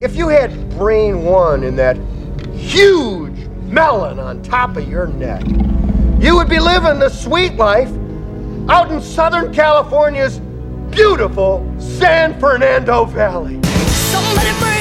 If you had brain one in that huge melon on top of your neck, you would be living the sweet life out in Southern California's beautiful San Fernando Valley. Somebody